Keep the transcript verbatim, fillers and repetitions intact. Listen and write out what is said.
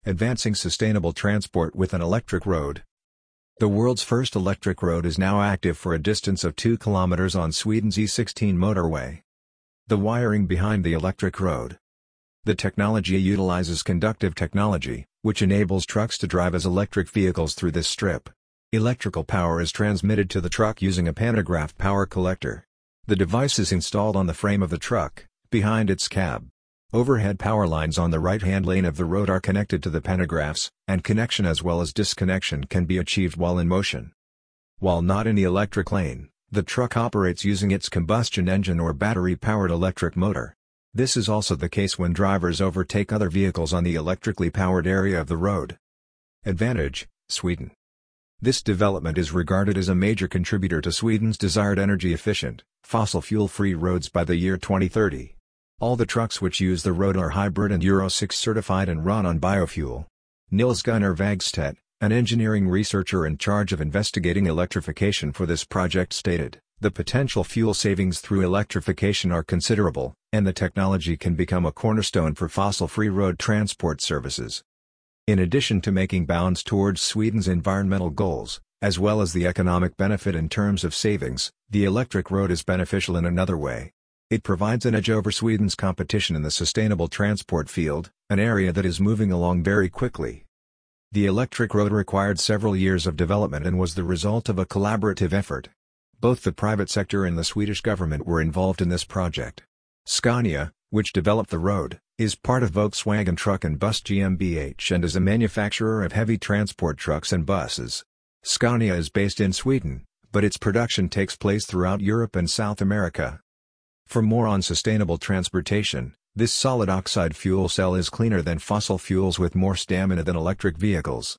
Advancing sustainable transport with an electric road. The world's first electric road is now active for a distance of two kilometers on Sweden's E sixteen motorway. The wiring behind the electric road. The technology utilizes conductive technology, which enables trucks to drive as electric vehicles through this strip. Electrical power is transmitted to the truck using a pantograph power collector. The device is installed on the frame of the truck, behind its cab. Overhead power lines on the right-hand lane of the road are connected to the pantographs, and connection as well as disconnection can be achieved while in motion. While not in the electric lane, the truck operates using its combustion engine or battery-powered electric motor. This is also the case when drivers overtake other vehicles on the electrically powered area of the road. Advantage: Sweden. This development is regarded as a major contributor to Sweden's desired energy-efficient, fossil fuel-free roads by the year twenty thirty. All the trucks which use the road are hybrid and Euro six certified and run on biofuel. Nils Gunnar Wagstedt, an engineering researcher in charge of investigating electrification for this project, stated, "The potential fuel savings through electrification are considerable, and the technology can become a cornerstone for fossil-free road transport services." In addition to making bounds towards Sweden's environmental goals, as well as the economic benefit in terms of savings, the electric road is beneficial in another way. It provides an edge over Sweden's competition in the sustainable transport field, an area that is moving along very quickly. The electric road required several years of development and was the result of a collaborative effort. Both the private sector and the Swedish government were involved in this project. Scania, which developed the road, is part of Volkswagen Truck and Bus GmbH and is a manufacturer of heavy transport trucks and buses. Scania is based in Sweden, but its production takes place throughout Europe and South America. For more on sustainable transportation, this solid oxide fuel cell is cleaner than fossil fuels with more stamina than electric vehicles.